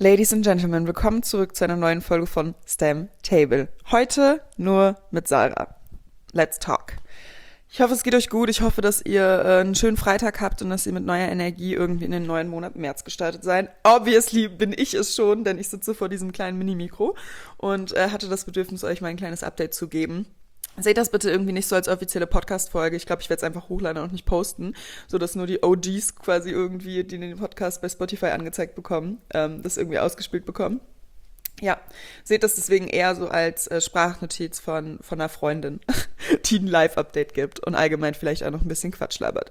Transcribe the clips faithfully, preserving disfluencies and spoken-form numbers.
Ladies and Gentlemen, willkommen zurück zu einer neuen Folge von Stam Table. Heute nur mit Sarah. Let's talk. Ich hoffe, es geht euch gut. Ich hoffe, dass ihr äh, einen schönen Freitag habt und dass ihr mit neuer Energie irgendwie in den neuen Monat März gestartet seid. Obviously bin ich es schon, denn ich sitze vor diesem kleinen Mini-Mikro und äh, hatte das Bedürfnis, euch mal ein kleines Update zu geben. Seht das bitte irgendwie nicht so als offizielle Podcast-Folge. Ich glaube, ich werde es einfach hochladen und nicht posten, sodass nur die O Gs quasi irgendwie, die den Podcast bei Spotify angezeigt bekommen, ähm, das irgendwie ausgespielt bekommen. Ja, seht das deswegen eher so als äh, Sprachnotiz von, von einer Freundin, die ein Live-Update gibt und allgemein vielleicht auch noch ein bisschen Quatsch labert.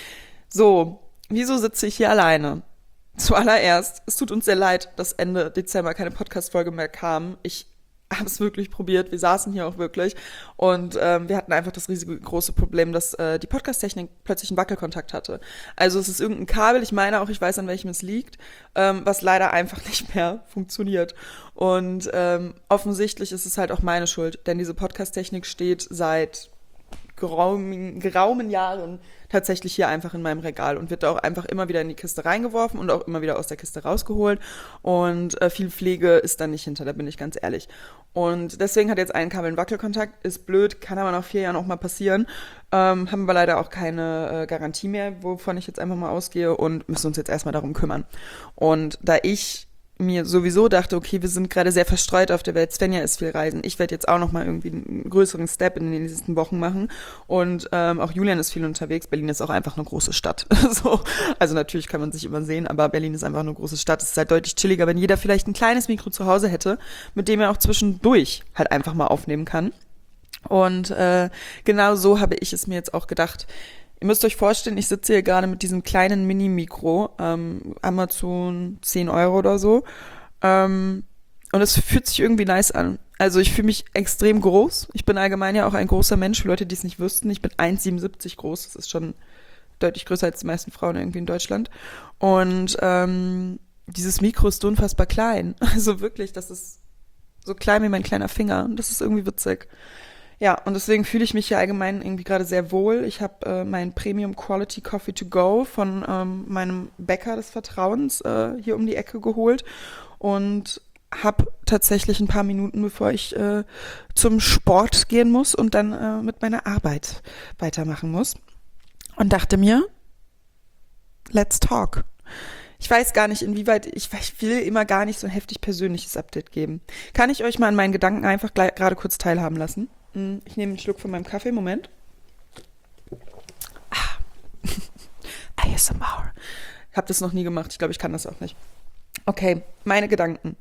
So, wieso sitze ich hier alleine? Zuallererst, es tut uns sehr leid, dass Ende Dezember keine Podcast-Folge mehr kam. Ich habe es wirklich probiert, wir saßen hier auch wirklich und ähm, wir hatten einfach das riesige große Problem, dass äh, die Podcast-Technik plötzlich einen Wackelkontakt hatte. Also es ist irgendein Kabel, ich meine auch, ich weiß, an welchem es liegt, ähm, was leider einfach nicht mehr funktioniert. Und ähm, offensichtlich ist es halt auch meine Schuld, denn diese Podcast-Technik steht seit geraumen, geraumen Jahren tatsächlich hier einfach in meinem Regal und wird auch einfach immer wieder in die Kiste reingeworfen und auch immer wieder aus der Kiste rausgeholt und äh, viel Pflege ist da nicht hinter, da bin ich ganz ehrlich. Und deswegen hat jetzt ein Kabel einen Wackelkontakt, ist blöd, kann aber nach vier Jahren auch mal passieren, ähm, haben wir leider auch keine äh, Garantie mehr, wovon ich jetzt einfach mal ausgehe und müssen uns jetzt erstmal darum kümmern. Und da ich mir sowieso dachte, okay, wir sind gerade sehr verstreut auf der Welt, Svenja ist viel reisen, ich werde jetzt auch nochmal irgendwie einen größeren Step in den nächsten Wochen machen und ähm, auch Julian ist viel unterwegs, Berlin ist auch einfach eine große Stadt. so. Also natürlich kann man sich immer sehen, aber Berlin ist einfach eine große Stadt, es ist halt deutlich chilliger, wenn jeder vielleicht ein kleines Mikro zu Hause hätte, mit dem er auch zwischendurch halt einfach mal aufnehmen kann. Und äh, genau so habe ich es mir jetzt auch gedacht. Ihr müsst euch vorstellen, ich sitze hier gerade mit diesem kleinen Mini-Mikro, ähm, Amazon zehn Euro oder so, ähm, und es fühlt sich irgendwie nice an. Also ich fühle mich extrem groß. Ich bin allgemein ja auch ein großer Mensch, für Leute, die es nicht wüssten. Ich bin eins Komma siebenundsiebzig groß, das ist schon deutlich größer als die meisten Frauen irgendwie in Deutschland. Und ähm, dieses Mikro ist so unfassbar klein. Also wirklich, das ist so klein wie mein kleiner Finger. Und das ist irgendwie witzig. Ja, und deswegen fühle ich mich hier allgemein irgendwie gerade sehr wohl. Ich habe äh, meinen Premium Quality Coffee to go von ähm, meinem Bäcker des Vertrauens äh, hier um die Ecke geholt und habe tatsächlich ein paar Minuten, bevor ich äh, zum Sport gehen muss und dann äh, mit meiner Arbeit weitermachen muss. Und dachte mir, let's talk. Ich weiß gar nicht, inwieweit, ich, ich will immer gar nicht so ein heftig persönliches Update geben. Kann ich euch mal an meinen Gedanken einfach gerade kurz teilhaben lassen? Ich nehme einen Schluck von meinem Kaffee, Moment. Ah. A S M R. Ich habe das noch nie gemacht, ich glaube, ich kann das auch nicht. Okay, meine Gedanken.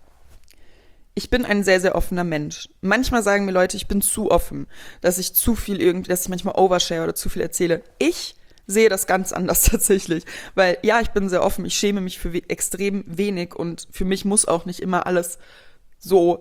Ich bin ein sehr, sehr offener Mensch. Manchmal sagen mir Leute, ich bin zu offen, dass ich zu viel irgendwie, dass ich manchmal overshare oder zu viel erzähle. Ich sehe das ganz anders tatsächlich, weil ja, ich bin sehr offen, ich schäme mich für we- extrem wenig und für mich muss auch nicht immer alles so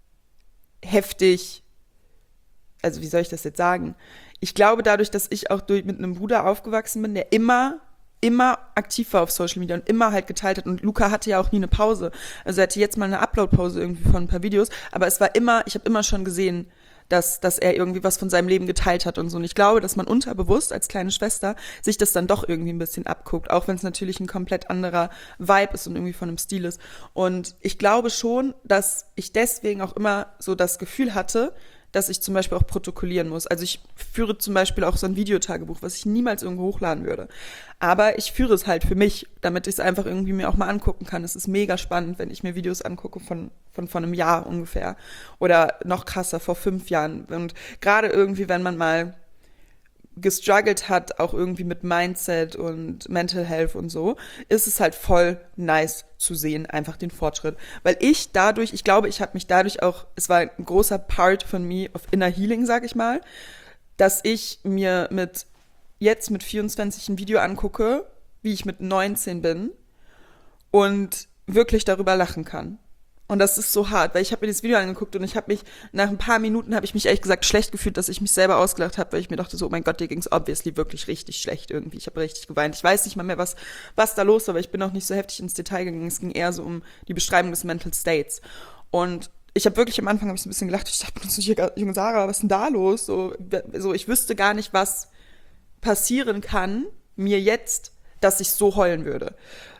heftig, also wie soll ich das jetzt sagen? Ich glaube, dadurch, dass ich auch durch, mit einem Bruder aufgewachsen bin, der immer, immer aktiv war auf Social Media und immer halt geteilt hat. Und Luca hatte ja auch nie eine Pause. Also er hatte jetzt mal eine Upload-Pause irgendwie von ein paar Videos. Aber es war immer, ich habe immer schon gesehen, dass, dass er irgendwie was von seinem Leben geteilt hat und so. Und ich glaube, dass man unterbewusst als kleine Schwester sich das dann doch irgendwie ein bisschen abguckt. Auch wenn es natürlich ein komplett anderer Vibe ist und irgendwie von einem Stil ist. Und ich glaube schon, dass ich deswegen auch immer so das Gefühl hatte, dass ich zum Beispiel auch protokollieren muss. Also ich führe zum Beispiel auch so ein Videotagebuch, was ich niemals irgendwo hochladen würde. Aber ich führe es halt für mich, damit ich es einfach irgendwie mir auch mal angucken kann. Es ist mega spannend, wenn ich mir Videos angucke von, von, von einem Jahr ungefähr. Oder noch krasser, vor fünf Jahren. Und gerade irgendwie, wenn man mal gestruggelt hat, auch irgendwie mit Mindset und Mental Health und so, ist es halt voll nice zu sehen, einfach den Fortschritt. Weil ich dadurch, ich glaube, ich habe mich dadurch auch, es war ein großer Part von mir of Inner Healing, sag ich mal, dass ich mir mit jetzt mit vierundzwanzig ein Video angucke, wie ich mit neunzehn bin und wirklich darüber lachen kann. Und das ist so hart, weil ich habe mir das Video angeguckt und ich habe mich, nach ein paar Minuten habe ich mich ehrlich gesagt schlecht gefühlt, dass ich mich selber ausgelacht habe, weil ich mir dachte so, oh mein Gott, dir ging's obviously wirklich richtig schlecht irgendwie. Ich habe richtig geweint. Ich weiß nicht mal mehr, was was da los war, aber ich bin auch nicht so heftig ins Detail gegangen. Es ging eher so um die Beschreibung des Mental States. Und ich habe wirklich am Anfang hab ich so ein bisschen gelacht. Ich dachte mir so, junge Sarah, was ist denn da los? So, so, ich wüsste gar nicht, was passieren kann mir jetzt, dass ich so heulen würde.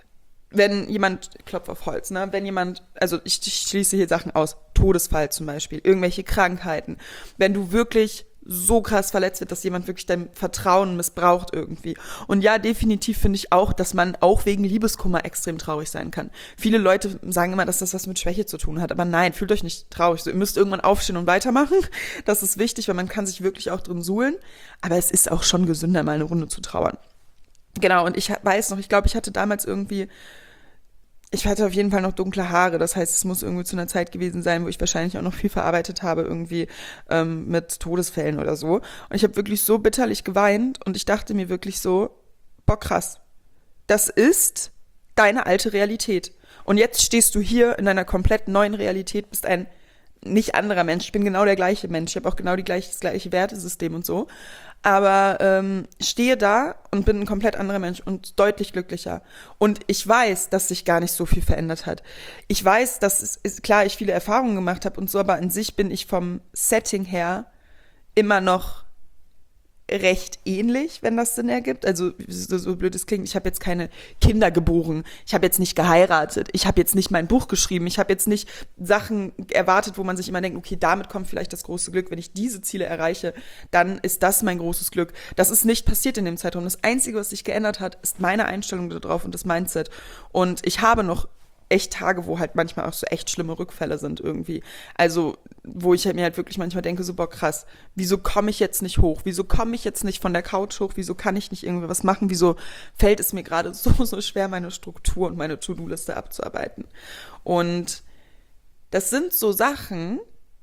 wenn jemand, Klopf auf Holz, ne, wenn jemand, also ich, ich schließe hier Sachen aus, Todesfall zum Beispiel, irgendwelche Krankheiten, wenn du wirklich so krass verletzt wird, dass jemand wirklich dein Vertrauen missbraucht irgendwie. Und ja, definitiv finde ich auch, dass man auch wegen Liebeskummer extrem traurig sein kann. Viele Leute sagen immer, dass das was mit Schwäche zu tun hat, aber nein, fühlt euch nicht traurig. So, ihr müsst irgendwann aufstehen und weitermachen. Das ist wichtig, weil man kann sich wirklich auch drin suhlen. Aber es ist auch schon gesünder, mal eine Runde zu trauern. Genau, und ich weiß noch, ich glaube, ich hatte damals irgendwie, ich hatte auf jeden Fall noch dunkle Haare, das heißt, es muss irgendwie zu einer Zeit gewesen sein, wo ich wahrscheinlich auch noch viel verarbeitet habe, irgendwie ähm, mit Todesfällen oder so. Und ich habe wirklich so bitterlich geweint und ich dachte mir wirklich so, boah krass, das ist deine alte Realität. Und jetzt stehst du hier in einer komplett neuen Realität, bist ein nicht anderer Mensch, ich bin genau der gleiche Mensch, ich habe auch genau die gleiche, das gleiche Wertesystem und so, aber ähm, stehe da und bin ein komplett anderer Mensch und deutlich glücklicher. Und ich weiß, dass sich gar nicht so viel verändert hat. Ich weiß, dass es ist, klar, ich viele Erfahrungen gemacht habe und so, aber an sich bin ich vom Setting her immer noch recht ähnlich, wenn das Sinn ergibt. Also so, so blöd es klingt, ich habe jetzt keine Kinder geboren, ich habe jetzt nicht geheiratet, ich habe jetzt nicht mein Buch geschrieben, ich habe jetzt nicht Sachen erwartet, wo man sich immer denkt, okay, damit kommt vielleicht das große Glück. Wenn ich diese Ziele erreiche, dann ist das mein großes Glück. Das ist nicht passiert in dem Zeitraum. Das Einzige, was sich geändert hat, ist meine Einstellung darauf und das Mindset. Und ich habe noch echt Tage, wo halt manchmal auch so echt schlimme Rückfälle sind irgendwie. Also, wo ich mir halt wirklich manchmal denke, so, boah, krass, wieso komme ich jetzt nicht hoch? Wieso komme ich jetzt nicht von der Couch hoch? Wieso kann ich nicht irgendwie was machen? Wieso fällt es mir gerade so, so schwer, meine Struktur und meine To-Do-Liste abzuarbeiten? Und das sind so Sachen,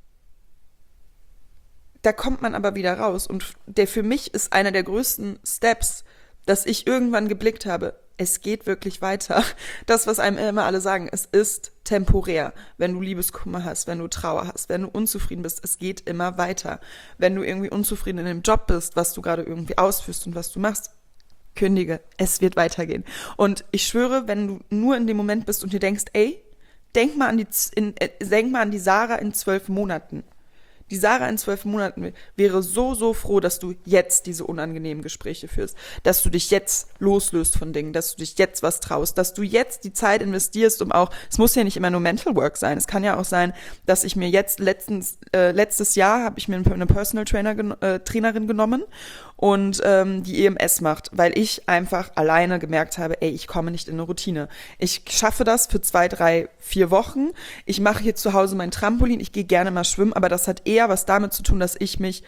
da kommt man aber wieder raus. Und der für mich ist einer der größten Steps, dass ich irgendwann geblickt habe, es geht wirklich weiter. Das, was einem immer alle sagen, es ist temporär. Wenn du Liebeskummer hast, wenn du Trauer hast, wenn du unzufrieden bist, es geht immer weiter. Wenn du irgendwie unzufrieden in dem Job bist, was du gerade irgendwie ausführst und was du machst, kündige, es wird weitergehen. Und ich schwöre, wenn du nur in dem Moment bist und dir denkst, ey, denk mal an die, in, äh, denk mal an die Sarah in zwölf Monaten. Die Sarah in zwölf Monaten wäre so, so froh, dass du jetzt diese unangenehmen Gespräche führst, dass du dich jetzt loslöst von Dingen, dass du dich jetzt was traust, dass du jetzt die Zeit investierst, um auch, es muss ja nicht immer nur Mental Work sein, es kann ja auch sein, dass ich mir jetzt letztens, äh, letztes Jahr habe ich mir eine Personal Trainer, äh, Trainerin genommen und ähm, die E M S macht, weil ich einfach alleine gemerkt habe, ey, ich komme nicht in eine Routine. Ich schaffe das für zwei, drei, vier Wochen. Ich mache hier zu Hause mein Trampolin, ich gehe gerne mal schwimmen, aber das hat eher was damit zu tun, dass ich mich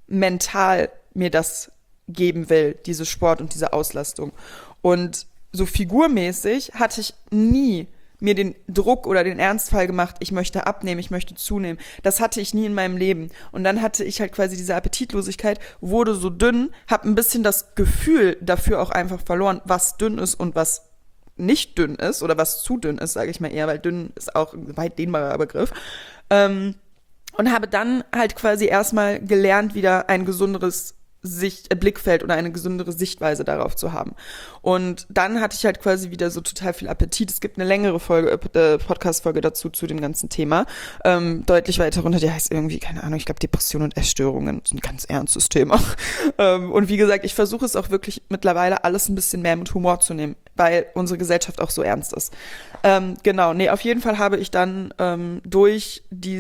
mental mir das geben will, diese Sport und diese Auslastung. Und so figurmäßig hatte ich nie mir den Druck oder den Ernstfall gemacht, ich möchte abnehmen, ich möchte zunehmen. Das hatte ich nie in meinem Leben. Und dann hatte ich halt quasi diese Appetitlosigkeit, wurde so dünn, habe ein bisschen das Gefühl dafür auch einfach verloren, was dünn ist und was nicht dünn ist oder was zu dünn ist, sage ich mal eher, weil dünn ist auch ein weit dehnbarer Begriff. Ähm, und habe dann halt quasi erstmal gelernt, wieder ein gesunderes Sicht, äh, Blickfeld oder eine gesündere Sichtweise darauf zu haben. Und dann hatte ich halt quasi wieder so total viel Appetit. Es gibt eine längere Folge, äh, Podcast-Folge dazu, zu dem ganzen Thema. Ähm, deutlich weiter runter, die heißt irgendwie, keine Ahnung, ich glaube Depression und Essstörungen. So ein ganz ernstes Thema. ähm, und wie gesagt, ich versuche es auch wirklich mittlerweile alles ein bisschen mehr mit Humor zu nehmen, weil unsere Gesellschaft auch so ernst ist. Ähm, genau, nee, auf jeden Fall habe ich dann ähm, durch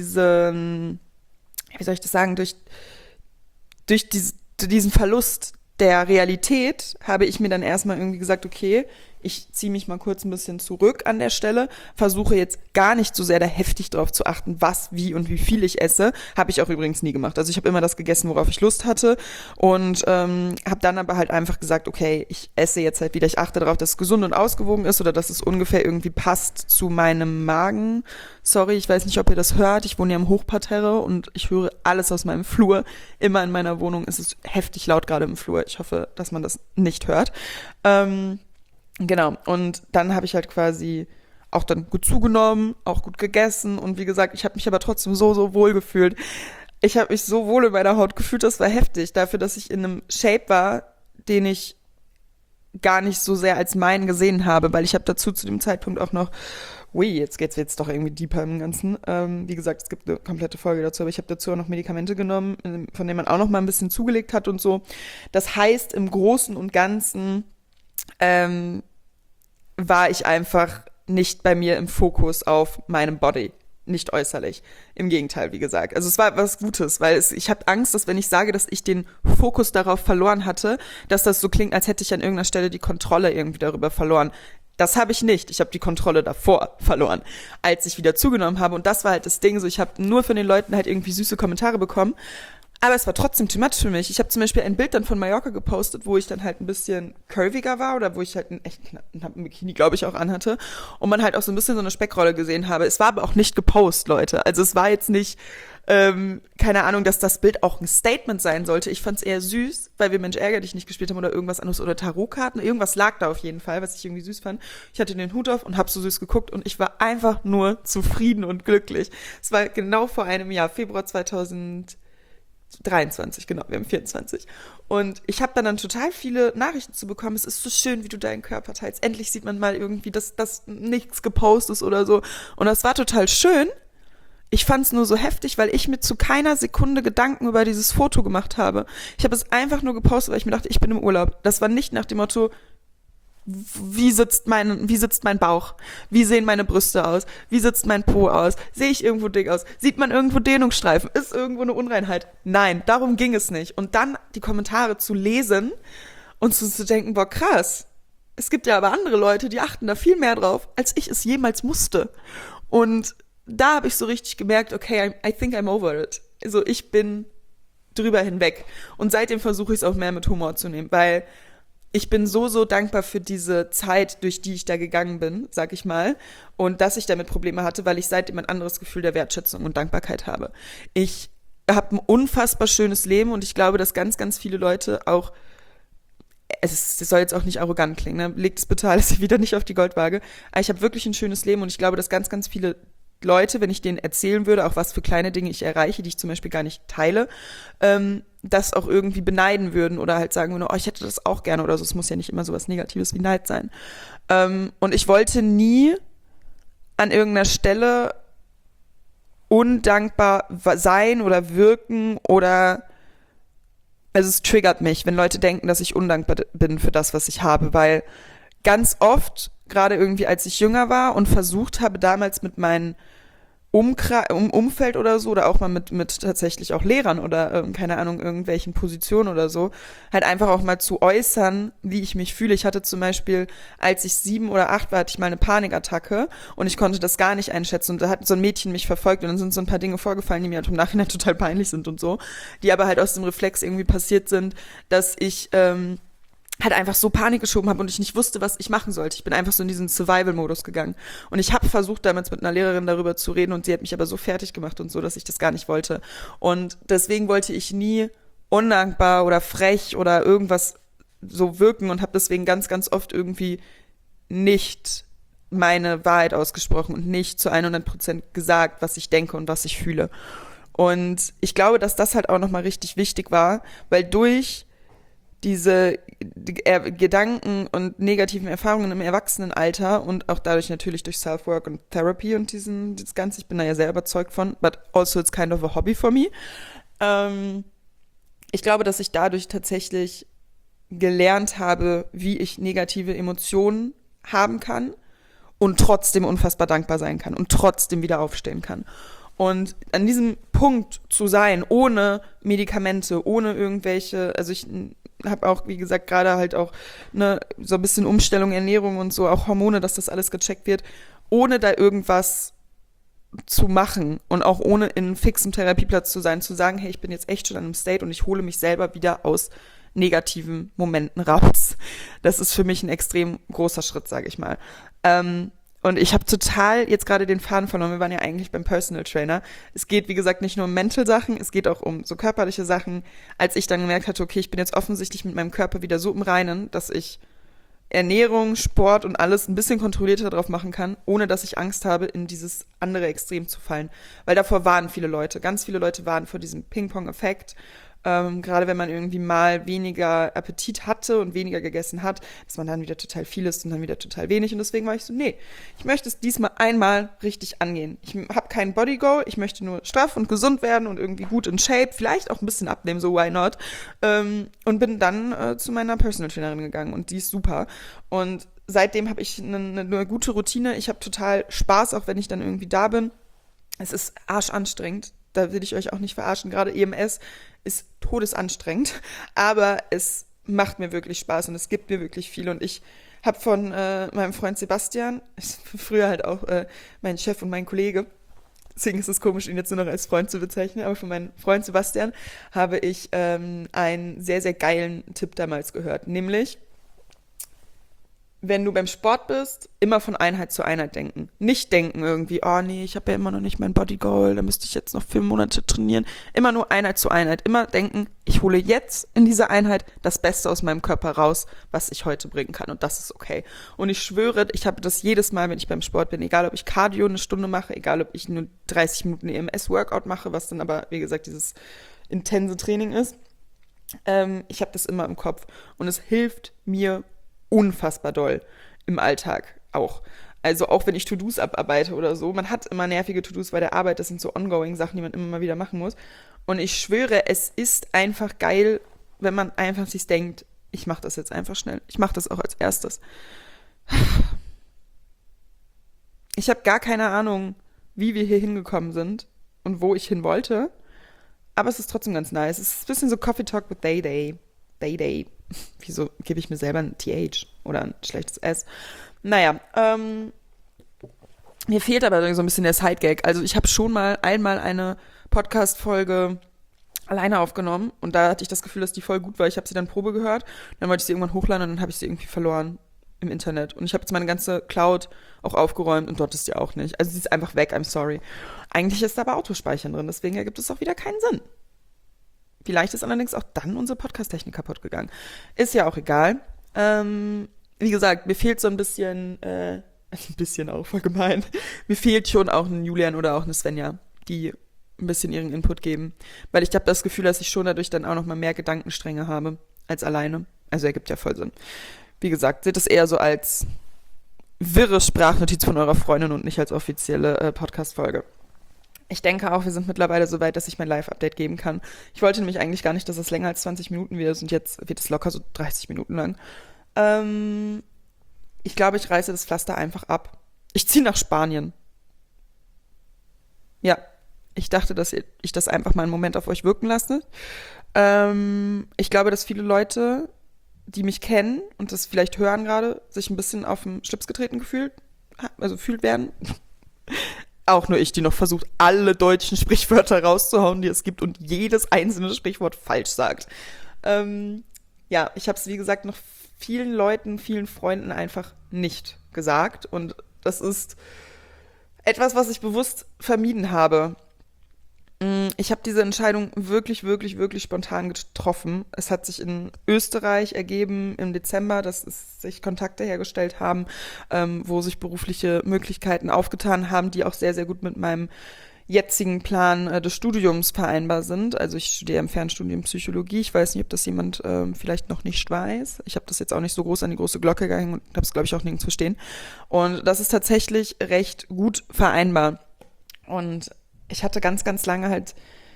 diesen, wie soll ich das sagen, durch, durch diese diesen Verlust der Realität habe ich mir dann erstmal irgendwie gesagt, okay, ich ziehe mich mal kurz ein bisschen zurück an der Stelle, versuche jetzt gar nicht so sehr da heftig drauf zu achten, was, wie und wie viel ich esse. Habe ich auch übrigens nie gemacht. Also ich habe immer das gegessen, worauf ich Lust hatte und ähm, habe dann aber halt einfach gesagt, okay, ich esse jetzt halt wieder, ich achte darauf, dass es gesund und ausgewogen ist oder dass es ungefähr irgendwie passt zu meinem Magen. Sorry, ich weiß nicht, ob ihr das hört. Ich wohne ja im Hochparterre und ich höre alles aus meinem Flur. Immer in meiner Wohnung ist es heftig laut, gerade im Flur. Ich hoffe, dass man das nicht hört. Ähm, Genau, und dann habe ich halt quasi auch dann gut zugenommen, auch gut gegessen und wie gesagt, ich habe mich aber trotzdem so, so wohl gefühlt. Ich habe mich so wohl in meiner Haut gefühlt, das war heftig, dafür, dass ich in einem Shape war, den ich gar nicht so sehr als meinen gesehen habe, weil ich habe dazu zu dem Zeitpunkt auch noch, ui, jetzt geht's jetzt doch irgendwie deeper im Ganzen. Ähm, wie gesagt, es gibt eine komplette Folge dazu, aber ich habe dazu auch noch Medikamente genommen, von denen man auch noch mal ein bisschen zugelegt hat und so. Das heißt, im Großen und Ganzen Ähm, war ich einfach nicht bei mir im Fokus auf meinem Body. Nicht äußerlich. Im Gegenteil, wie gesagt. Also es war was Gutes, weil es, ich habe Angst, dass wenn ich sage, dass ich den Fokus darauf verloren hatte, dass das so klingt, als hätte ich an irgendeiner Stelle die Kontrolle irgendwie darüber verloren. Das habe ich nicht. Ich habe die Kontrolle davor verloren, als ich wieder zugenommen habe. Und das war halt das Ding. So, ich habe nur von den Leuten halt irgendwie süße Kommentare bekommen. Aber es war trotzdem too much für mich. Ich habe zum Beispiel ein Bild dann von Mallorca gepostet, wo ich dann halt ein bisschen curviger war oder wo ich halt einen echt knappen Bikini, glaube ich, auch anhatte. Und man halt auch so ein bisschen so eine Speckrolle gesehen habe. Es war aber auch nicht gepostet, Leute. Also es war jetzt nicht, ähm, keine Ahnung, dass das Bild auch ein Statement sein sollte. Ich fand es eher süß, weil wir Mensch ärger dich nicht gespielt haben oder irgendwas anderes oder Tarotkarten. Irgendwas lag da auf jeden Fall, was ich irgendwie süß fand. Ich hatte den Hut auf und habe so süß geguckt und ich war einfach nur zufrieden und glücklich. Es war genau vor einem Jahr, Februar zweitausenddreiundzwanzig, genau, wir haben vierundzwanzig. Und ich habe dann, dann total viele Nachrichten zu bekommen, es ist so schön, wie du deinen Körper teilst. Endlich sieht man mal irgendwie, dass, dass nichts gepostet ist oder so. Und das war total schön. Ich fand es nur so heftig, weil ich mir zu keiner Sekunde Gedanken über dieses Foto gemacht habe. Ich habe es einfach nur gepostet, weil ich mir dachte, ich bin im Urlaub. Das war nicht nach dem Motto, wie sitzt mein, wie sitzt mein Bauch? Wie sehen meine Brüste aus? Wie sitzt mein Po aus? Sehe ich irgendwo dick aus? Sieht man irgendwo Dehnungsstreifen? Ist irgendwo eine Unreinheit? Nein, darum ging es nicht. Und dann die Kommentare zu lesen und zu, zu denken, boah, krass. Es gibt ja aber andere Leute, die achten da viel mehr drauf, als ich es jemals musste. Und da habe ich so richtig gemerkt, okay, I, I think I'm over it. Also ich bin drüber hinweg. Und seitdem versuche ich es auch mehr mit Humor zu nehmen, weil ich bin so, so dankbar für diese Zeit, durch die ich da gegangen bin, sag ich mal. Und dass ich damit Probleme hatte, weil ich seitdem ein anderes Gefühl der Wertschätzung und Dankbarkeit habe. Ich habe ein unfassbar schönes Leben und ich glaube, dass ganz, ganz viele Leute auch, es, ist, es soll jetzt auch nicht arrogant klingen, ne? Legt es bitte alles wieder nicht auf die Goldwaage. Aber ich habe wirklich ein schönes Leben und ich glaube, dass ganz, ganz viele Leute, wenn ich denen erzählen würde, auch was für kleine Dinge ich erreiche, die ich zum Beispiel gar nicht teile, ähm, das auch irgendwie beneiden würden oder halt sagen würden, oh, ich hätte das auch gerne oder so. Es muss ja nicht immer so was Negatives wie Neid sein. Ähm, und ich wollte nie an irgendeiner Stelle undankbar sein oder wirken oder, also es triggert mich, wenn Leute denken, dass ich undankbar bin für das, was ich habe, weil ganz oft, gerade irgendwie als ich jünger war und versucht habe, damals mit meinen Umkra- um Umfeld oder so oder auch mal mit, mit tatsächlich auch Lehrern oder ähm, keine Ahnung, irgendwelchen Positionen oder so, halt einfach auch mal zu äußern, wie ich mich fühle. Ich hatte zum Beispiel, als ich sieben oder acht war, hatte ich mal eine Panikattacke und ich konnte das gar nicht einschätzen und da hat so ein Mädchen mich verfolgt und dann sind so ein paar Dinge vorgefallen, die mir halt im Nachhinein total peinlich sind und so, die aber halt aus dem Reflex irgendwie passiert sind, dass ich ähm, halt einfach so Panik geschoben habe und ich nicht wusste, was ich machen sollte. Ich bin einfach so in diesen Survival-Modus gegangen. Und ich habe versucht, damals mit einer Lehrerin darüber zu reden und sie hat mich aber so fertig gemacht und so, dass ich das gar nicht wollte. Und deswegen wollte ich nie undankbar oder frech oder irgendwas so wirken und habe deswegen ganz, ganz oft irgendwie nicht meine Wahrheit ausgesprochen und nicht zu hundert Prozent gesagt, was ich denke und was ich fühle. Und ich glaube, dass das halt auch nochmal richtig wichtig war, weil durch diese er- Gedanken und negativen Erfahrungen im Erwachsenenalter und auch dadurch natürlich durch Self-Work und Therapy und diesen, das Ganze, ich bin da ja sehr überzeugt von, but also it's kind of a hobby for me. Ähm, ich glaube, dass ich dadurch tatsächlich gelernt habe, wie ich negative Emotionen haben kann und trotzdem unfassbar dankbar sein kann und trotzdem wieder aufstehen kann. Und an diesem Punkt zu sein, ohne Medikamente, ohne irgendwelche, also ich habe auch, wie gesagt, gerade halt auch ne, so ein bisschen Umstellung, Ernährung und so, auch Hormone, dass das alles gecheckt wird, ohne da irgendwas zu machen und auch ohne in einem fixen Therapieplatz zu sein, zu sagen, hey, ich bin jetzt echt schon an einem State und ich hole mich selber wieder aus negativen Momenten raus. Das ist für mich ein extrem großer Schritt, sage ich mal. Ähm, Und ich habe total jetzt gerade den Faden verloren. Wir waren ja eigentlich beim Personal Trainer. Es geht, wie gesagt, nicht nur um Mental-Sachen, es geht auch um so körperliche Sachen. Als ich dann gemerkt hatte, okay, ich bin jetzt offensichtlich mit meinem Körper wieder so im Reinen, dass ich Ernährung, Sport und alles ein bisschen kontrollierter drauf machen kann, ohne dass ich Angst habe, in dieses andere Extrem zu fallen. Weil davor waren viele Leute, ganz viele Leute waren vor diesem Ping-Pong-Effekt. Ähm, gerade wenn man irgendwie mal weniger Appetit hatte und weniger gegessen hat, dass man dann wieder total viel isst und dann wieder total wenig. Und deswegen war ich so, nee, ich möchte es diesmal einmal richtig angehen. Ich habe kein Bodygoal, ich möchte nur straff und gesund werden und irgendwie gut in Shape, vielleicht auch ein bisschen abnehmen, so why not. Ähm, und bin dann äh, zu meiner Personal Trainerin gegangen und die ist super. Und seitdem habe ich eine, eine, eine gute Routine. Ich habe total Spaß, auch wenn ich dann irgendwie da bin. Es ist arschanstrengend. Da will ich euch auch nicht verarschen. Gerade E M S ist todesanstrengend. Aber es macht mir wirklich Spaß und es gibt mir wirklich viel. Und ich habe von äh, meinem Freund Sebastian, ist früher halt auch äh, mein Chef und mein Kollege, deswegen ist es komisch, ihn jetzt nur noch als Freund zu bezeichnen, aber von meinem Freund Sebastian habe ich ähm, einen sehr, sehr geilen Tipp damals gehört. Nämlich, wenn du beim Sport bist, immer von Einheit zu Einheit denken. Nicht denken irgendwie, oh nee, ich habe ja immer noch nicht mein Body Goal, da müsste ich jetzt noch vier Monate trainieren. Immer nur Einheit zu Einheit. Immer denken, ich hole jetzt in dieser Einheit das Beste aus meinem Körper raus, was ich heute bringen kann. Und das ist okay. Und ich schwöre, ich habe das jedes Mal, wenn ich beim Sport bin, egal ob ich Cardio eine Stunde mache, egal ob ich nur dreißig Minuten E M S-Workout mache, was dann aber, wie gesagt, dieses intense Training ist. Ähm, ich habe das immer im Kopf. Und es hilft mir unfassbar doll im Alltag auch. Also auch wenn ich To-Dos abarbeite oder so, man hat immer nervige To-Dos bei der Arbeit, das sind so ongoing Sachen, die man immer mal wieder machen muss. Und ich schwöre, es ist einfach geil, wenn man einfach sich denkt, ich mache das jetzt einfach schnell. Ich mache das auch als erstes. Ich habe gar keine Ahnung, wie wir hier hingekommen sind und wo ich hin wollte, aber es ist trotzdem ganz nice. Es ist ein bisschen so Coffee Talk with Day Day. Day Day. Wieso gebe ich mir selber ein T H oder ein schlechtes S? Naja, ähm, mir fehlt aber so ein bisschen der Sidegag. Also ich habe schon mal einmal eine Podcast-Folge alleine aufgenommen und da hatte ich das Gefühl, dass die voll gut war. Ich habe sie dann Probe gehört, dann wollte ich sie irgendwann hochladen und dann habe ich sie irgendwie verloren im Internet. Und ich habe jetzt meine ganze Cloud auch aufgeräumt und dort ist die auch nicht. Also sie ist einfach weg, I'm sorry. Eigentlich ist da aber Autospeichern drin, deswegen ergibt es auch wieder keinen Sinn. Vielleicht ist allerdings auch dann unsere Podcast-Technik kaputt gegangen. Ist ja auch egal. Ähm, wie gesagt, mir fehlt so ein bisschen, äh, ein bisschen auch, voll gemein, mir fehlt schon auch ein Julian oder auch eine Svenja, die ein bisschen ihren Input geben. Weil ich habe das Gefühl, dass ich schon dadurch dann auch noch mal mehr Gedankenstränge habe als alleine. Also ergibt ja voll Sinn. Wie gesagt, seht es eher so als wirre Sprachnotiz von eurer Freundin und nicht als offizielle äh, Podcast-Folge. Ich denke auch, wir sind mittlerweile so weit, dass ich mein Live-Update geben kann. Ich wollte nämlich eigentlich gar nicht, dass es länger als zwanzig Minuten wird und jetzt wird es locker so dreißig Minuten lang. Ähm, ich glaube, ich reiße das Pflaster einfach ab. Ich ziehe nach Spanien. Ja, ich dachte, dass ich das einfach mal einen Moment auf euch wirken lasse. Ähm, ich glaube, dass viele Leute, die mich kennen und das vielleicht hören gerade, sich ein bisschen auf den Schlips getreten gefühlt, also fühlt werden. Auch nur ich, die noch versucht, alle deutschen Sprichwörter rauszuhauen, die es gibt und jedes einzelne Sprichwort falsch sagt. Ähm, ja, ich habe es, wie gesagt, noch vielen Leuten, vielen Freunden einfach nicht gesagt. Und das ist etwas, was ich bewusst vermieden habe. Ich habe diese Entscheidung wirklich, wirklich, wirklich spontan getroffen. Es hat sich in Österreich ergeben im Dezember, dass es sich Kontakte hergestellt haben, ähm, wo sich berufliche Möglichkeiten aufgetan haben, die auch sehr, sehr gut mit meinem jetzigen Plan äh, des Studiums vereinbar sind. Also ich studiere im Fernstudium Psychologie. Ich weiß nicht, ob das jemand ähm, vielleicht noch nicht weiß. Ich habe das jetzt auch nicht so groß an die große Glocke gehangen und habe es, glaube ich, auch nirgends verstehen. Und das ist tatsächlich recht gut vereinbar. Und ich hatte ganz, ganz lange halt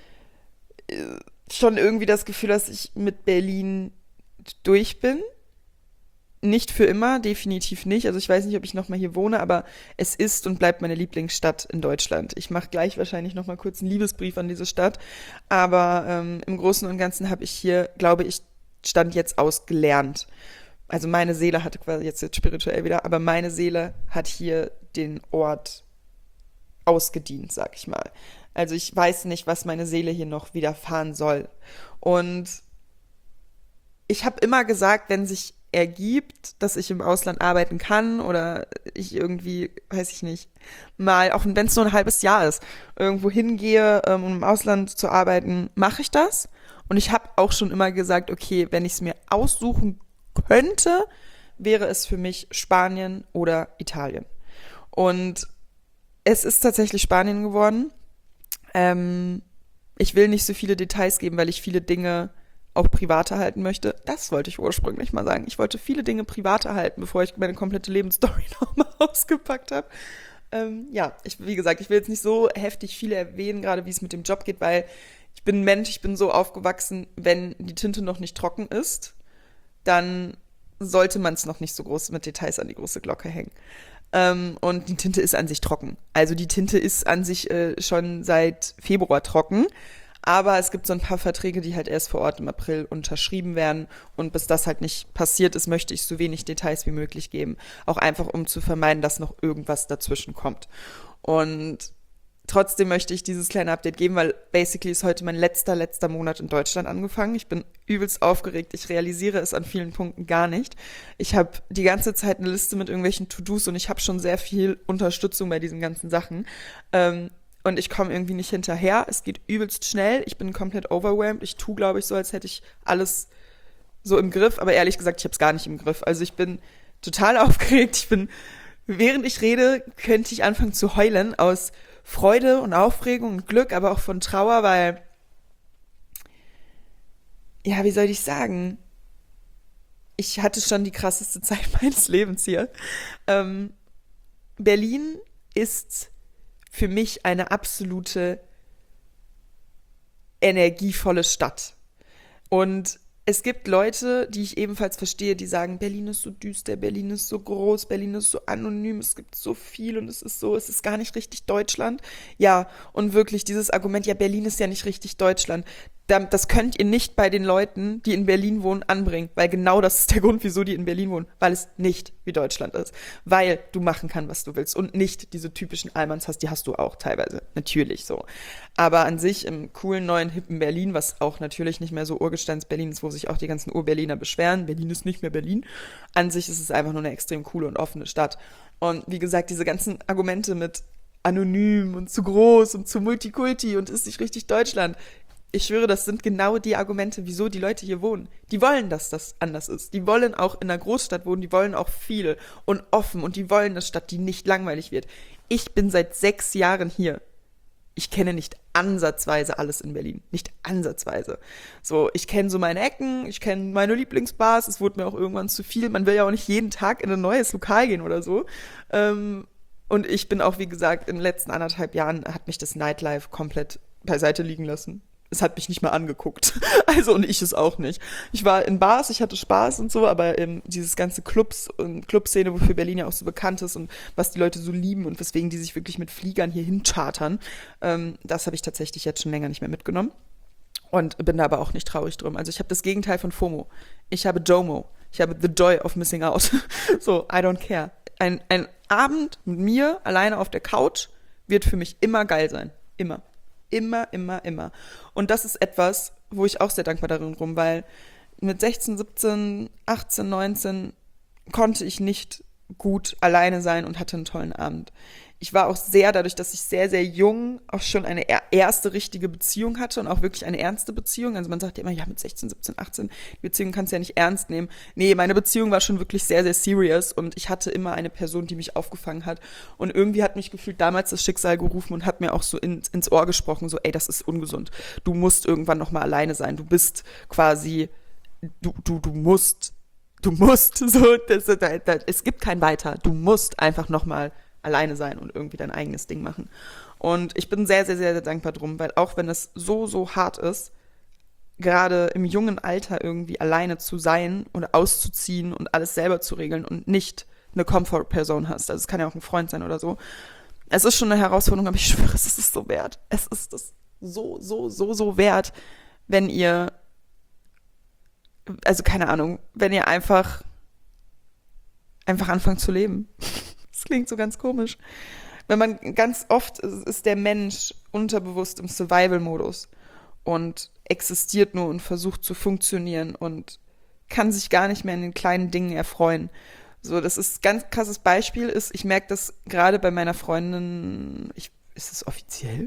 äh, schon irgendwie das Gefühl, dass ich mit Berlin durch bin. Nicht für immer, definitiv nicht. Also ich weiß nicht, ob ich nochmal hier wohne, aber es ist und bleibt meine Lieblingsstadt in Deutschland. Ich mache gleich wahrscheinlich nochmal kurz einen Liebesbrief an diese Stadt. Aber ähm, im Großen und Ganzen habe ich hier, glaube ich, Stand jetzt aus gelernt. Also meine Seele hatte quasi jetzt, jetzt spirituell wieder, aber meine Seele hat hier den Ort ausgedient, sag ich mal. Also ich weiß nicht, was meine Seele hier noch widerfahren soll. Und ich habe immer gesagt, wenn sich ergibt, dass ich im Ausland arbeiten kann oder ich irgendwie, weiß ich nicht, mal, auch wenn es nur ein halbes Jahr ist, irgendwo hingehe, um im Ausland zu arbeiten, mache ich das. Und ich habe auch schon immer gesagt, okay, wenn ich es mir aussuchen könnte, wäre es für mich Spanien oder Italien. Und es ist tatsächlich Spanien geworden. Ähm, ich will nicht so viele Details geben, weil ich viele Dinge auch privater halten möchte. Das wollte ich ursprünglich mal sagen. Ich wollte viele Dinge privater halten, bevor ich meine komplette Lebensstory nochmal ausgepackt habe. Ähm, ja, ich, wie gesagt, ich will jetzt nicht so heftig viele erwähnen, gerade wie es mit dem Job geht, weil ich bin ein Mensch, ich bin so aufgewachsen, wenn die Tinte noch nicht trocken ist, dann sollte man es noch nicht so groß mit Details an die große Glocke hängen. Ähm, und die Tinte ist an sich trocken. Also die Tinte ist an sich äh, schon seit Februar trocken. Aber es gibt so ein paar Verträge, die halt erst vor Ort im April unterschrieben werden. Und bis das halt nicht passiert ist, möchte ich so wenig Details wie möglich geben. Auch einfach, um zu vermeiden, dass noch irgendwas dazwischen kommt. Und trotzdem möchte ich dieses kleine Update geben, weil basically ist heute mein letzter, letzter Monat in Deutschland angefangen. Ich bin übelst aufgeregt. Ich realisiere es an vielen Punkten gar nicht. Ich habe die ganze Zeit eine Liste mit irgendwelchen To-Dos und ich habe schon sehr viel Unterstützung bei diesen ganzen Sachen. Ähm, Und ich komme irgendwie nicht hinterher. Es geht übelst schnell. Ich bin komplett overwhelmed. Ich tue, glaube ich, so, als hätte ich alles so im Griff. Aber ehrlich gesagt, ich habe es gar nicht im Griff. Also ich bin total aufgeregt. Ich bin, während ich rede, könnte ich anfangen zu heulen aus Freude und Aufregung und Glück, aber auch von Trauer, weil, ja, wie soll ich sagen? Ich hatte schon die krasseste Zeit meines Lebens hier. Ähm, Berlin ist für mich eine absolute energievolle Stadt. Und es gibt Leute, die ich ebenfalls verstehe, die sagen, Berlin ist so düster, Berlin ist so groß, Berlin ist so anonym, es gibt so viel und es ist so, es ist gar nicht richtig Deutschland. Ja, und wirklich dieses Argument, ja, Berlin ist ja nicht richtig Deutschland, das könnt ihr nicht bei den Leuten, die in Berlin wohnen, anbringen, weil genau das ist der Grund, wieso die in Berlin wohnen, weil es nicht wie Deutschland ist, weil du machen kannst, was du willst und nicht diese typischen Allmanns hast, die hast du auch teilweise, natürlich so. Aber an sich im coolen, neuen, hippen Berlin, was auch natürlich nicht mehr so Urgesteins-Berlin ist, wo sich auch die ganzen Ur-Berliner beschweren, Berlin ist nicht mehr Berlin, an sich ist es einfach nur eine extrem coole und offene Stadt. Und wie gesagt, diese ganzen Argumente mit anonym und zu groß und zu Multikulti und ist nicht richtig Deutschland, ich schwöre, das sind genau die Argumente, wieso die Leute hier wohnen. Die wollen, dass das anders ist. Die wollen auch in einer Großstadt wohnen, die wollen auch viel und offen und die wollen eine Stadt, die nicht langweilig wird. Ich bin seit sechs Jahren hier. Ich kenne nicht ansatzweise alles in Berlin. Nicht ansatzweise. So, ich kenne so meine Ecken, ich kenne meine Lieblingsbars, es wurde mir auch irgendwann zu viel. Man will ja auch nicht jeden Tag in ein neues Lokal gehen oder so. Ähm, und ich bin auch, wie gesagt, in den letzten anderthalb Jahren hat mich das Nightlife komplett beiseite liegen lassen. Es hat mich nicht mal angeguckt. Also, und ich es auch nicht. Ich war in Bars, ich hatte Spaß und so, aber ähm, dieses ganze Clubs und Clubszene, wofür Berlin ja auch so bekannt ist und was die Leute so lieben und weswegen die sich wirklich mit Fliegern hier hinchartern, ähm, das habe ich tatsächlich jetzt schon länger nicht mehr mitgenommen. Und bin da aber auch nicht traurig drum. Also ich habe das Gegenteil von FOMO. Ich habe JOMO. Ich habe the joy of missing out. So, I don't care. Ein, ein Abend mit mir alleine auf der Couch wird für mich immer geil sein. Immer. Immer, immer, immer. Und das ist etwas, wo ich auch sehr dankbar darin rum, weil mit sechzehn, siebzehn, achtzehn, neunzehn konnte ich nicht gut alleine sein und hatte einen tollen Abend. Ich war auch sehr, dadurch, dass ich sehr, sehr jung auch schon eine erste richtige Beziehung hatte und auch wirklich eine ernste Beziehung. Also man sagt ja immer, ja, mit sechzehn, siebzehn, achtzehn, die Beziehung kannst du ja nicht ernst nehmen. Nee, meine Beziehung war schon wirklich sehr, sehr serious und ich hatte immer eine Person, die mich aufgefangen hat. Und irgendwie hat mich gefühlt damals das Schicksal gerufen und hat mir auch so in, ins Ohr gesprochen, so, ey, das ist ungesund. Du musst irgendwann nochmal alleine sein. Du bist quasi, du, du, du musst, du musst, so, das, das, das, es gibt kein Weiter. Du musst einfach nochmal alleine sein und irgendwie dein eigenes Ding machen. Und ich bin sehr, sehr, sehr, sehr dankbar drum, weil auch wenn es so, so hart ist, gerade im jungen Alter irgendwie alleine zu sein und auszuziehen und alles selber zu regeln und nicht eine Comfort-Person hast. Also es kann ja auch ein Freund sein oder so. Es ist schon eine Herausforderung, aber ich schwöre, es ist es so wert. Es ist es so, so, so, so wert, wenn ihr, also keine Ahnung, wenn ihr einfach, einfach anfangt zu leben. Das klingt so ganz komisch. Wenn man ganz oft ist, ist der Mensch unterbewusst im Survival-Modus und existiert nur und versucht zu funktionieren und kann sich gar nicht mehr in den kleinen Dingen erfreuen. So, das ist ein ganz krasses Beispiel ist, ich merke das gerade bei meiner Freundin, ich, ist es offiziell?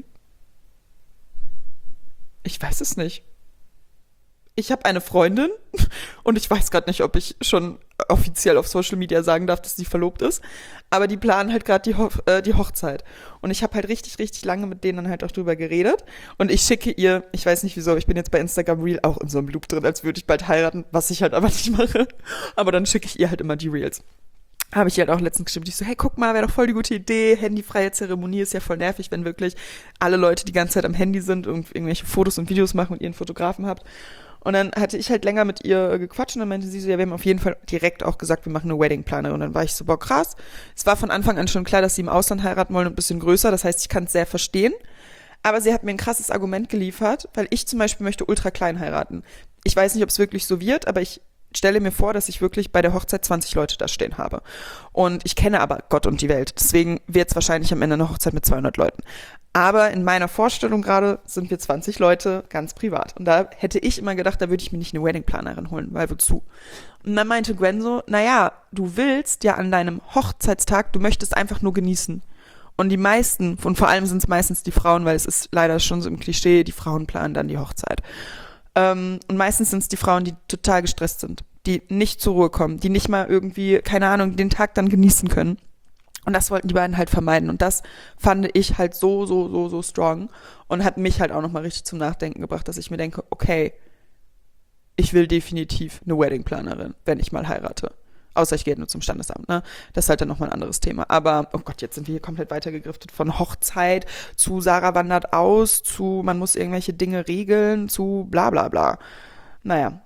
Ich weiß es nicht. Ich habe eine Freundin und ich weiß gerade nicht, ob ich schon offiziell auf Social Media sagen darf, dass sie verlobt ist, aber die planen halt gerade die, Ho- äh, die Hochzeit und ich habe halt richtig, richtig lange mit denen dann halt auch drüber geredet und ich schicke ihr, ich weiß nicht wieso, aber ich bin jetzt bei Instagram Reel auch in so einem Loop drin, als würde ich bald heiraten, was ich halt aber nicht mache, aber dann schicke ich ihr halt immer die Reels. Habe ich ihr halt auch letztens geschrieben, ich so, hey, guck mal, wäre doch voll die gute Idee, handyfreie Zeremonie ist ja voll nervig, wenn wirklich alle Leute die ganze Zeit am Handy sind und irgendwelche Fotos und Videos machen und ihr einen Fotografen habt. Und dann hatte ich halt länger mit ihr gequatscht und dann meinte sie so, ja, wir haben auf jeden Fall direkt auch gesagt, wir machen eine Wedding-Planerin. Und dann war ich so, boah, krass. Es war von Anfang an schon klar, dass sie im Ausland heiraten wollen und ein bisschen größer. Das heißt, ich kann es sehr verstehen. Aber sie hat mir ein krasses Argument geliefert, weil ich zum Beispiel möchte ultra klein heiraten. Ich weiß nicht, ob es wirklich so wird, aber ich stelle mir vor, dass ich wirklich bei der Hochzeit zwanzig Leute da stehen habe. Und ich kenne aber Gott und die Welt. Deswegen wird es wahrscheinlich am Ende eine Hochzeit mit zweihundert Leuten. Aber in meiner Vorstellung gerade sind wir zwanzig Leute ganz privat. Und da hätte ich immer gedacht, da würde ich mir nicht eine Wedding-Planerin holen, weil wozu? Und dann meinte Gwen so, naja, du willst ja an deinem Hochzeitstag, du möchtest einfach nur genießen. Und die meisten, und vor allem sind es meistens die Frauen, weil es ist leider schon so im Klischee, die Frauen planen dann die Hochzeit. Ähm, und meistens sind es die Frauen, die total gestresst sind, die nicht zur Ruhe kommen, die nicht mal irgendwie, keine Ahnung, den Tag dann genießen können. Und das wollten die beiden halt vermeiden. Und das fand ich halt so, so, so, so strong und hat mich halt auch nochmal richtig zum Nachdenken gebracht, dass ich mir denke, okay, ich will definitiv eine Wedding-Planerin, wenn ich mal heirate. Außer ich gehe nur zum Standesamt, ne? Das ist halt dann nochmal ein anderes Thema. Aber, oh Gott, jetzt sind wir hier komplett weitergegrifftet von Hochzeit zu Sarah wandert aus, zu man muss irgendwelche Dinge regeln, zu bla bla bla. Naja.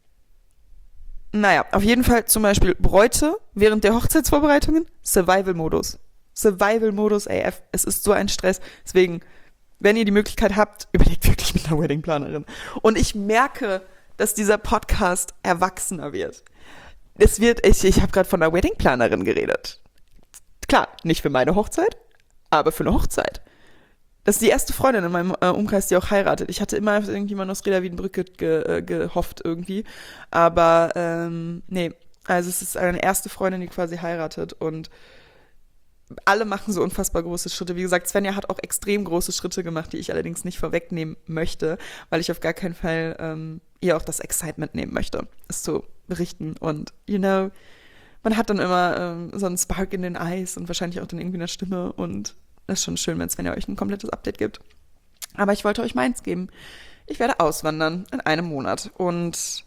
Naja, auf jeden Fall zum Beispiel Bräute während der Hochzeitsvorbereitungen, Survival-Modus. Survival-Modus A F. Es ist so ein Stress. Deswegen, wenn ihr die Möglichkeit habt, überlegt wirklich mit einer Wedding-Planerin. Und ich merke, dass dieser Podcast erwachsener wird. Es wird, ich, ich habe gerade von einer Wedding-Planerin geredet. Klar, nicht für meine Hochzeit, aber für eine Hochzeit. Das ist die erste Freundin in meinem äh, Umkreis, die auch heiratet. Ich hatte immer irgendjemand aus Reda Wiedenbrück ge, äh, gehofft irgendwie. Aber ähm, nee, also es ist eine erste Freundin, die quasi heiratet und alle machen so unfassbar große Schritte. Wie gesagt, Svenja hat auch extrem große Schritte gemacht, die ich allerdings nicht vorwegnehmen möchte, weil ich auf gar keinen Fall ähm, ihr auch das Excitement nehmen möchte, es zu berichten. Und, you know, man hat dann immer ähm, so einen Spark in den Eyes und wahrscheinlich auch dann irgendwie eine Stimme und das ist schon schön, wenn Svenja euch ein komplettes Update gibt. Aber ich wollte euch meins geben. Ich werde auswandern in einem Monat. Und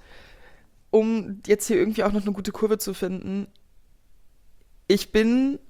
um jetzt hier irgendwie auch noch eine gute Kurve zu finden, ich bin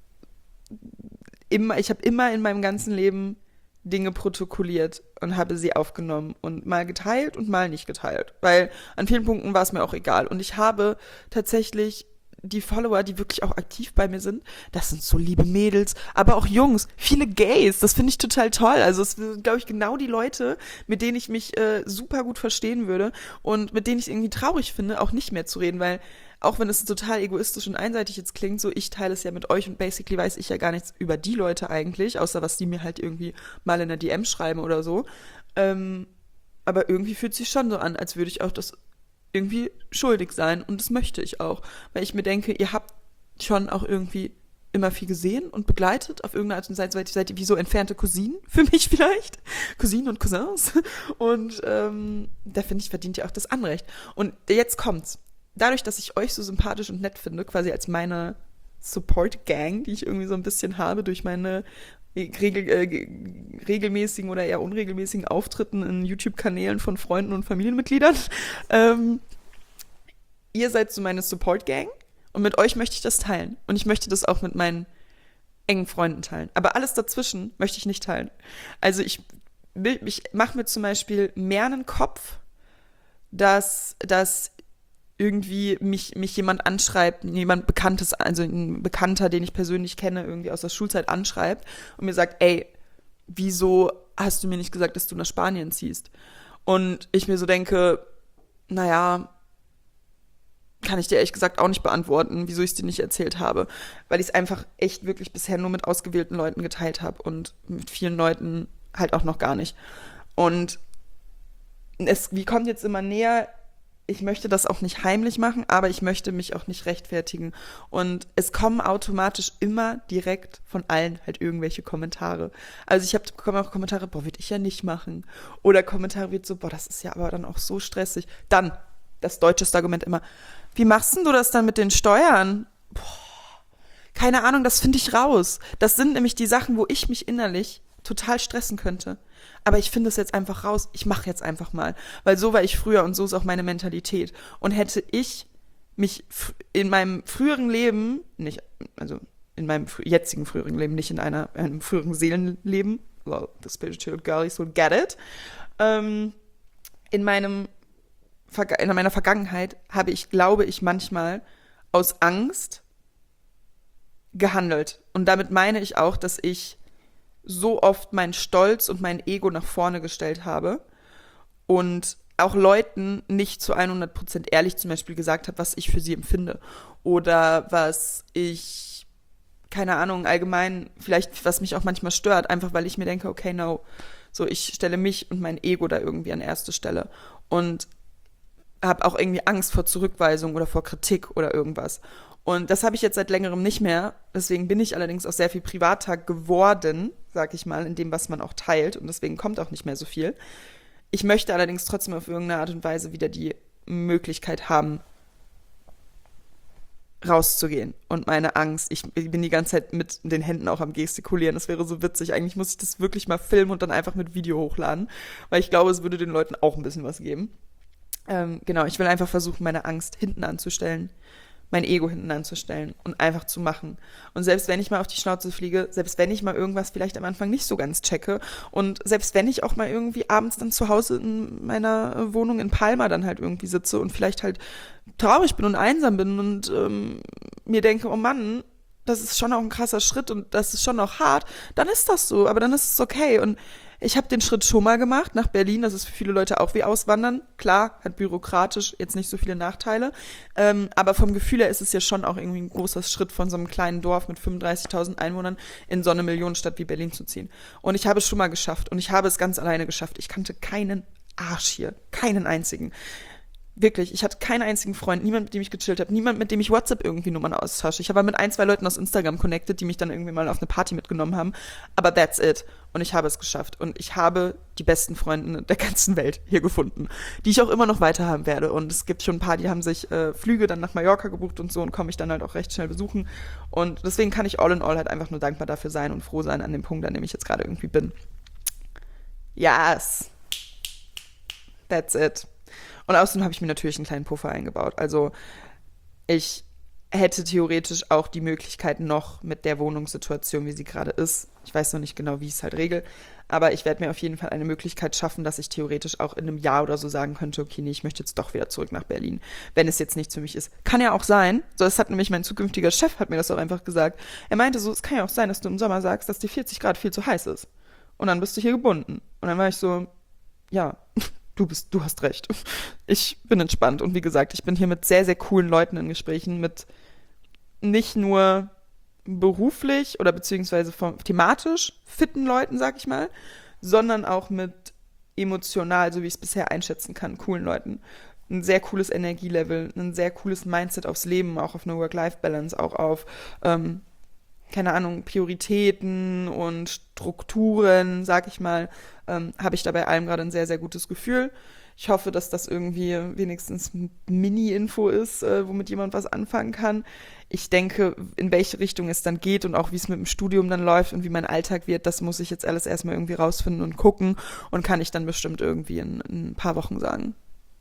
immer, ich habe immer in meinem ganzen Leben Dinge protokolliert und habe sie aufgenommen und mal geteilt und mal nicht geteilt. Weil an vielen Punkten war es mir auch egal. Und ich habe tatsächlich die Follower, die wirklich auch aktiv bei mir sind, das sind so liebe Mädels, aber auch Jungs, viele Gays, das finde ich total toll. Also es sind, glaube ich, genau die Leute, mit denen ich mich äh, super gut verstehen würde und mit denen ich irgendwie traurig finde, auch nicht mehr zu reden, weil auch wenn es total egoistisch und einseitig jetzt klingt, so ich teile es ja mit euch und basically weiß ich ja gar nichts über die Leute eigentlich, außer was die mir halt irgendwie mal in der D M schreiben oder so. Ähm, aber irgendwie fühlt es sich schon so an, als würde ich auch das irgendwie schuldig sein und das möchte ich auch, weil ich mir denke, ihr habt schon auch irgendwie immer viel gesehen und begleitet auf irgendeine Art und Weise, seid, seid ihr wie so entfernte Cousinen für mich vielleicht, Cousinen und Cousins und ähm, da finde ich, verdient ihr auch das Anrecht und jetzt kommt's, dadurch, dass ich euch so sympathisch und nett finde, quasi als meine Support-Gang, die ich irgendwie so ein bisschen habe durch meine Regel, äh, regelmäßigen oder eher unregelmäßigen Auftritten in YouTube-Kanälen von Freunden und Familienmitgliedern. Ähm, ihr seid so meine Support-Gang und mit euch möchte ich das teilen. Und ich möchte das auch mit meinen engen Freunden teilen. Aber alles dazwischen möchte ich nicht teilen. Also ich, ich mache mir zum Beispiel mehr einen Kopf, dass, dass irgendwie mich, mich jemand anschreibt, jemand Bekanntes, also ein Bekannter, den ich persönlich kenne, irgendwie aus der Schulzeit anschreibt und mir sagt, ey, wieso hast du mir nicht gesagt, dass du nach Spanien ziehst? Und ich mir so denke, naja, kann ich dir ehrlich gesagt auch nicht beantworten, wieso ich es dir nicht erzählt habe, weil ich es einfach echt wirklich bisher nur mit ausgewählten Leuten geteilt habe und mit vielen Leuten halt auch noch gar nicht. Und es wie kommt jetzt immer näher, ich möchte das auch nicht heimlich machen, aber ich möchte mich auch nicht rechtfertigen. Und es kommen automatisch immer direkt von allen halt irgendwelche Kommentare. Also ich habe bekomme auch Kommentare, boah, würde ich ja nicht machen. Oder Kommentare wird so, boah, das ist ja aber dann auch so stressig. Dann, das deutscheste Argument immer, wie machst denn du das dann mit den Steuern? Boah, keine Ahnung, das finde ich raus. Das sind nämlich die Sachen, wo ich mich innerlich total stressen könnte. Aber ich finde es jetzt einfach raus. Ich mache jetzt einfach mal. Weil so war ich früher und so ist auch meine Mentalität. Und hätte ich mich in meinem früheren Leben, nicht, also in meinem jetzigen früheren Leben, nicht in einer, einem früheren Seelenleben, well, the spiritual girlies will get it, ähm, in meinem in meiner Vergangenheit habe ich, glaube ich, manchmal aus Angst gehandelt. Und damit meine ich auch, dass ich so oft meinen Stolz und mein Ego nach vorne gestellt habe und auch Leuten nicht zu hundert Prozent ehrlich zum Beispiel gesagt habe, was ich für sie empfinde oder was ich, keine Ahnung, allgemein vielleicht, was mich auch manchmal stört, einfach weil ich mir denke, okay, no, so ich stelle mich und mein Ego da irgendwie an erste Stelle und habe auch irgendwie Angst vor Zurückweisung oder vor Kritik oder irgendwas. Und das habe ich jetzt seit längerem nicht mehr. Deswegen bin ich allerdings auch sehr viel privater geworden, sag ich mal, in dem, was man auch teilt. Und deswegen kommt auch nicht mehr so viel. Ich möchte allerdings trotzdem auf irgendeine Art und Weise wieder die Möglichkeit haben, rauszugehen. Und meine Angst, ich bin die ganze Zeit mit den Händen auch am Gestikulieren. Das wäre so witzig. Eigentlich muss ich das wirklich mal filmen und dann einfach mit Video hochladen. Weil ich glaube, es würde den Leuten auch ein bisschen was geben. Ähm, genau, ich will einfach versuchen, meine Angst hinten anzustellen, mein Ego hinten anzustellen und einfach zu machen. Und selbst wenn ich mal auf die Schnauze fliege, selbst wenn ich mal irgendwas vielleicht am Anfang nicht so ganz checke und selbst wenn ich auch mal irgendwie abends dann zu Hause in meiner Wohnung in Palma dann halt irgendwie sitze und vielleicht halt traurig bin und einsam bin und ähm, mir denke, oh Mann, das ist schon auch ein krasser Schritt und das ist schon auch hart, dann ist das so, aber dann ist es okay. Und ich habe den Schritt schon mal gemacht nach Berlin, das ist für viele Leute auch wie Auswandern. Klar, hat bürokratisch jetzt nicht so viele Nachteile, ähm, aber vom Gefühl her ist es ja schon auch irgendwie ein großer Schritt von so einem kleinen Dorf mit fünfunddreißigtausend Einwohnern in so eine Millionenstadt wie Berlin zu ziehen. Und ich habe es schon mal geschafft und ich habe es ganz alleine geschafft. Ich kannte keinen Arsch hier, keinen einzigen. Wirklich, ich hatte keinen einzigen Freund, niemand, mit dem ich gechillt habe, niemand, mit dem ich WhatsApp irgendwie Nummern austausche. Ich habe mit ein, zwei Leuten aus Instagram connected, die mich dann irgendwie mal auf eine Party mitgenommen haben. Aber that's it. Und ich habe es geschafft. Und ich habe die besten Freunde der ganzen Welt hier gefunden, die ich auch immer noch weiter haben werde. Und es gibt schon ein paar, die haben sich äh, Flüge dann nach Mallorca gebucht und so und komme ich dann halt auch recht schnell besuchen. Und deswegen kann ich all in all halt einfach nur dankbar dafür sein und froh sein an dem Punkt, an dem ich jetzt gerade irgendwie bin. Yes. That's it. Und außerdem habe ich mir natürlich einen kleinen Puffer eingebaut. Also ich hätte theoretisch auch die Möglichkeit noch mit der Wohnungssituation, wie sie gerade ist. Ich weiß noch nicht genau, wie ich es halt regel. Aber ich werde mir auf jeden Fall eine Möglichkeit schaffen, dass ich theoretisch auch in einem Jahr oder so sagen könnte, okay, nee, ich möchte jetzt doch wieder zurück nach Berlin, wenn es jetzt nicht für mich ist. Kann ja auch sein. So, das hat nämlich mein zukünftiger Chef, hat mir das auch einfach gesagt. Er meinte so, es kann ja auch sein, dass du im Sommer sagst, dass dir vierzig Grad viel zu heiß ist. Und dann bist du hier gebunden. Und dann war ich so, ja, Du bist, du hast recht. Ich bin entspannt und wie gesagt, ich bin hier mit sehr, sehr coolen Leuten in Gesprächen, mit nicht nur beruflich oder beziehungsweise vom, thematisch fitten Leuten, sag ich mal, sondern auch mit emotional, so wie ich es bisher einschätzen kann, coolen Leuten. Ein sehr cooles Energielevel, ein sehr cooles Mindset aufs Leben, auch auf eine Work-Life-Balance, auch auf ähm, keine Ahnung, Prioritäten und Strukturen, sag ich mal, ähm, habe ich da bei allem gerade ein sehr, sehr gutes Gefühl. Ich hoffe, dass das irgendwie wenigstens Mini-Info ist, äh, womit jemand was anfangen kann. Ich denke, in welche Richtung es dann geht und auch wie es mit dem Studium dann läuft und wie mein Alltag wird, das muss ich jetzt alles erstmal irgendwie rausfinden und gucken und kann ich dann bestimmt irgendwie in, in ein paar Wochen sagen.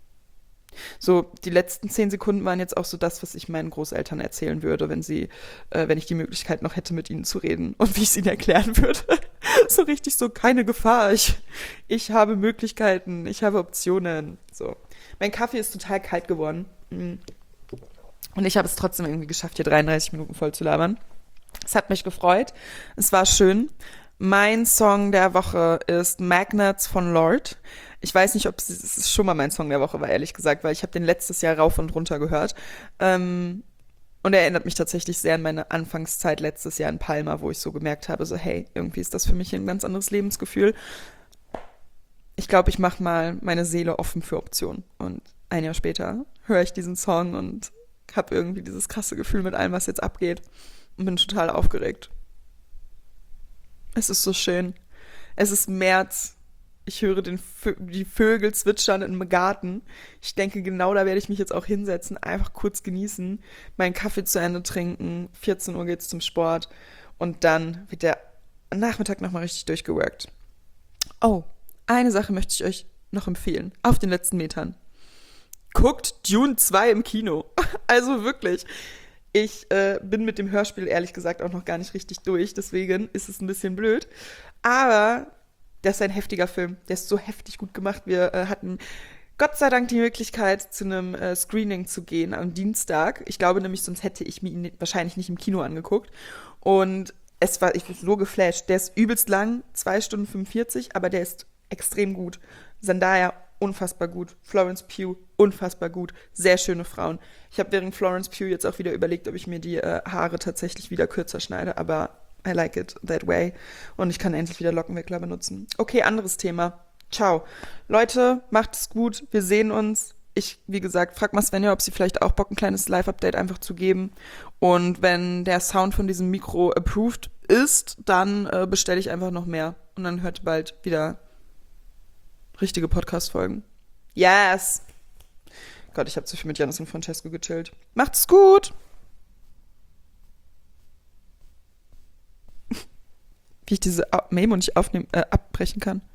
So, die letzten zehn Sekunden waren jetzt auch so das, was ich meinen Großeltern erzählen würde, wenn sie, äh, wenn ich die Möglichkeit noch hätte, mit ihnen zu reden und wie ich es ihnen erklären würde. So richtig so, keine Gefahr, ich, ich habe Möglichkeiten, ich habe Optionen. So, mein Kaffee ist total kalt geworden und ich habe es trotzdem irgendwie geschafft, hier dreiunddreißig Minuten voll zu labern. Es hat mich gefreut, es war schön. Mein Song der Woche ist Magnets von Lorde. Ich weiß nicht, ob es, es ist schon mal mein Song der Woche war, ehrlich gesagt, weil ich habe den letztes Jahr rauf und runter gehört. Ähm, und er erinnert mich tatsächlich sehr an meine Anfangszeit letztes Jahr in Palma, wo ich so gemerkt habe, so hey, irgendwie ist das für mich ein ganz anderes Lebensgefühl. Ich glaube, ich mache mal meine Seele offen für Optionen. Und ein Jahr später höre ich diesen Song und habe irgendwie dieses krasse Gefühl mit allem, was jetzt abgeht und bin total aufgeregt. Es ist so schön. Es ist März. Ich höre den Vö- die Vögel zwitschern im Garten. Ich denke, genau da werde ich mich jetzt auch hinsetzen, einfach kurz genießen, meinen Kaffee zu Ende trinken. vierzehn Uhr geht's zum Sport und dann wird der Nachmittag nochmal richtig durchgeworkt. Oh, eine Sache möchte ich euch noch empfehlen. Auf den letzten Metern. Guckt Dune zwei im Kino. Also wirklich. Ich äh, bin mit dem Hörspiel ehrlich gesagt auch noch gar nicht richtig durch, deswegen ist es ein bisschen blöd. Aber das ist ein heftiger Film, der ist so heftig gut gemacht. Wir äh, hatten Gott sei Dank die Möglichkeit, zu einem äh, Screening zu gehen am Dienstag. Ich glaube nämlich, sonst hätte ich mir ihn wahrscheinlich nicht im Kino angeguckt. Und es war, ich war so geflasht. Der ist übelst lang, zwei Stunden fünfundvierzig, aber der ist extrem gut. Zendaya, unfassbar gut. Florence Pugh, unfassbar gut. Sehr schöne Frauen. Ich habe während Florence Pugh jetzt auch wieder überlegt, ob ich mir die äh, Haare tatsächlich wieder kürzer schneide, aber I like it that way. Und ich kann endlich wieder Lockenwickler benutzen. Okay, anderes Thema. Ciao. Leute, macht es gut. Wir sehen uns. Ich, wie gesagt, frag mal Svenja, ob sie vielleicht auch Bock, ein kleines Live-Update einfach zu geben. Und wenn der Sound von diesem Mikro approved ist, dann äh, bestelle ich einfach noch mehr. Und dann hört ihr bald wieder richtige Podcast-Folgen. Yes! Gott, ich habe zu viel mit Janis und Francesco gechillt. Macht's gut! Wie ich diese Memo nicht aufnehmen, äh, abbrechen kann.